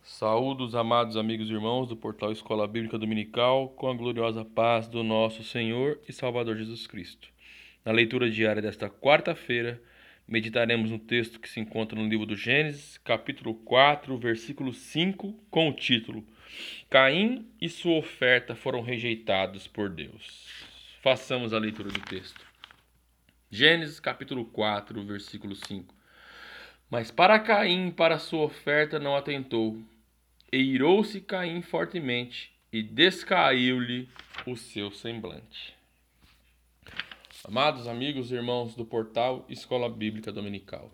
Saúdo os amados amigos e irmãos do portal Escola Bíblica Dominical com a gloriosa paz do nosso Senhor e Salvador Jesus Cristo. Na leitura diária desta quarta-feira, meditaremos no texto que se encontra no livro do Gênesis, capítulo 4, versículo 5, com o título Caim e sua oferta foram rejeitados por Deus. Façamos a leitura do texto. Gênesis, capítulo 4, versículo 5. Mas para Caim e para sua oferta não atentou. E irou-se Caim fortemente, e descaiu-lhe o seu semblante. Amados amigos e irmãos do portal Escola Bíblica Dominical,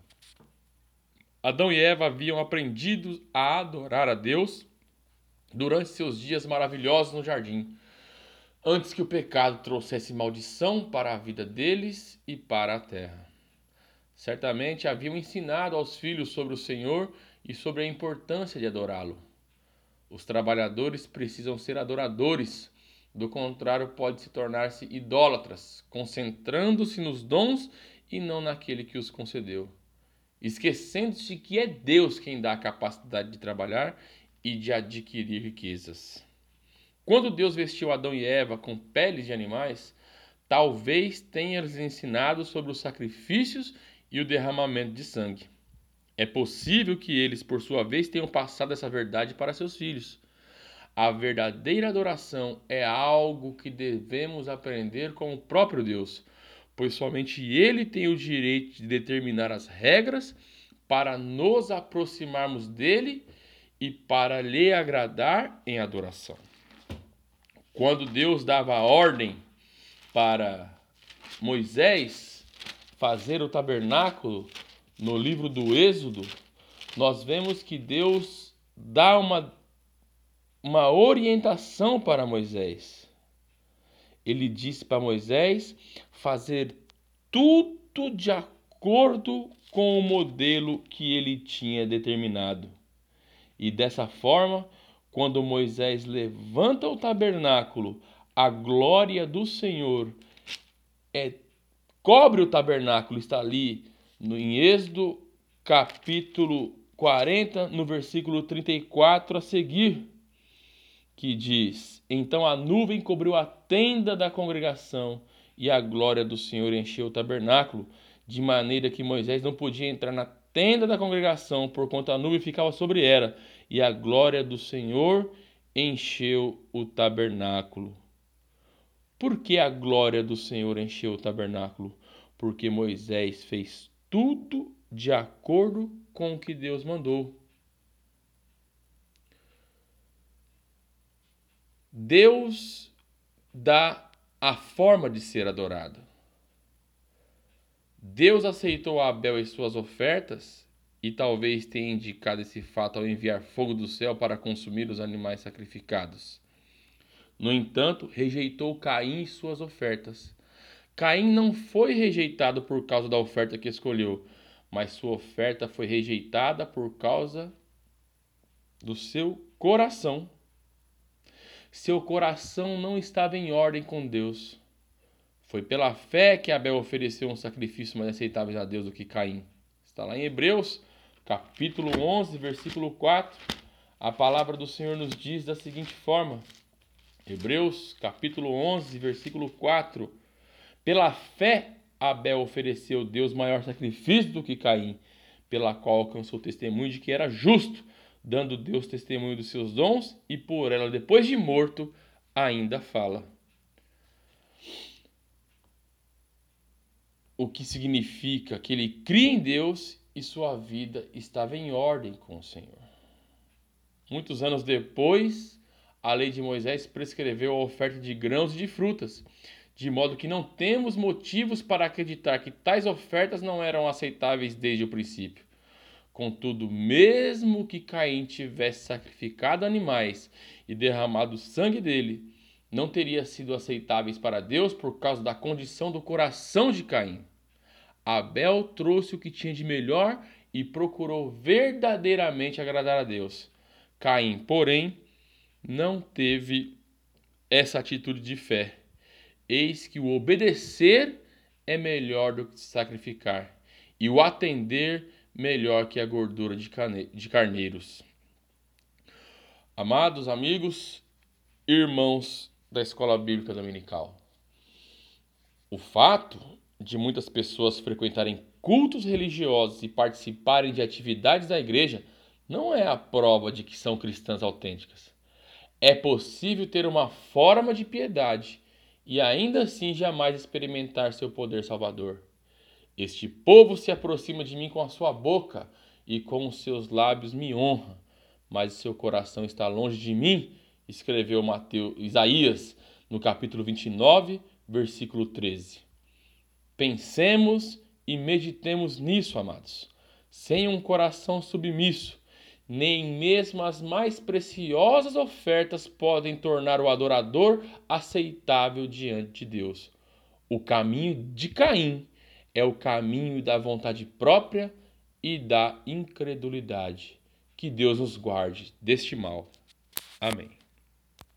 Adão e Eva haviam aprendido a adorar a Deus durante seus dias maravilhosos no jardim, antes que o pecado trouxesse maldição para a vida deles e para a terra. Certamente haviam ensinado aos filhos sobre o Senhor e sobre a importância de adorá-lo. Os trabalhadores precisam ser adoradores, do contrário pode-se tornar-se idólatras, concentrando-se nos dons e não naquele que os concedeu, esquecendo-se que é Deus quem dá a capacidade de trabalhar e de adquirir riquezas. Quando Deus vestiu Adão e Eva com peles de animais, talvez tenha lhes ensinado sobre os sacrifícios e o derramamento de sangue. É possível que eles, por sua vez, tenham passado essa verdade para seus filhos. A verdadeira adoração é algo que devemos aprender com o próprio Deus, pois somente Ele tem o direito de determinar as regras para nos aproximarmos dele e para lhe agradar em adoração. Quando Deus dava a ordem para Moisés fazer o tabernáculo, no livro do Êxodo, nós vemos que Deus dá uma orientação para Moisés. Ele disse para Moisés fazer tudo de acordo com o modelo que ele tinha determinado. E dessa forma, quando Moisés levanta o tabernáculo, a glória do Senhor cobre o tabernáculo, está ali em Êxodo capítulo 40, no versículo 34 a seguir, que diz: Então a nuvem cobriu a tenda da congregação e a glória do Senhor encheu o tabernáculo, de maneira que Moisés não podia entrar na tenda da congregação, porquanto a nuvem ficava sobre ela, e a glória do Senhor encheu o tabernáculo. Por que a glória do Senhor encheu o tabernáculo? Porque Moisés fez tudo de acordo com o que Deus mandou. Deus dá a forma de ser adorado. Deus aceitou Abel e suas ofertas e talvez tenha indicado esse fato ao enviar fogo do céu para consumir os animais sacrificados. No entanto, rejeitou Caim e suas ofertas. Caim não foi rejeitado por causa da oferta que escolheu, mas sua oferta foi rejeitada por causa do seu coração. Seu coração não estava em ordem com Deus. Foi pela fé que Abel ofereceu um sacrifício mais aceitável a Deus do que Caim. Está lá em Hebreus, capítulo 11, versículo 4. A palavra do Senhor nos diz da seguinte forma. Hebreus, capítulo 11, versículo 4. Pela fé, Abel ofereceu a Deus maior sacrifício do que Caim, pela qual alcançou o testemunho de que era justo, dando Deus testemunho dos seus dons, e por ela, depois de morto, ainda fala. O que significa que ele cria em Deus e sua vida estava em ordem com o Senhor. Muitos anos depois, a lei de Moisés prescreveu a oferta de grãos e de frutas, de modo que não temos motivos para acreditar que tais ofertas não eram aceitáveis desde o princípio. Contudo, mesmo que Caim tivesse sacrificado animais e derramado o sangue dele, não teria sido aceitáveis para Deus por causa da condição do coração de Caim. Abel trouxe o que tinha de melhor e procurou verdadeiramente agradar a Deus. Caim, porém, não teve essa atitude de fé. Eis que o obedecer é melhor do que sacrificar, e o atender melhor que a gordura de carneiros. Amados amigos, irmãos da Escola Bíblica Dominical, o fato de muitas pessoas frequentarem cultos religiosos e participarem de atividades da igreja não é a prova de que são cristãs autênticas. É possível ter uma forma de piedade e ainda assim jamais experimentar seu poder salvador. Este povo se aproxima de mim com a sua boca e com os seus lábios me honra, mas seu coração está longe de mim, escreveu Isaías no capítulo 29, versículo 13. Pensemos e meditemos nisso, amados. Sem um coração submisso, nem mesmo as mais preciosas ofertas podem tornar o adorador aceitável diante de Deus. O caminho de Caim é o caminho da vontade própria e da incredulidade. Que Deus nos guarde deste mal. Amém.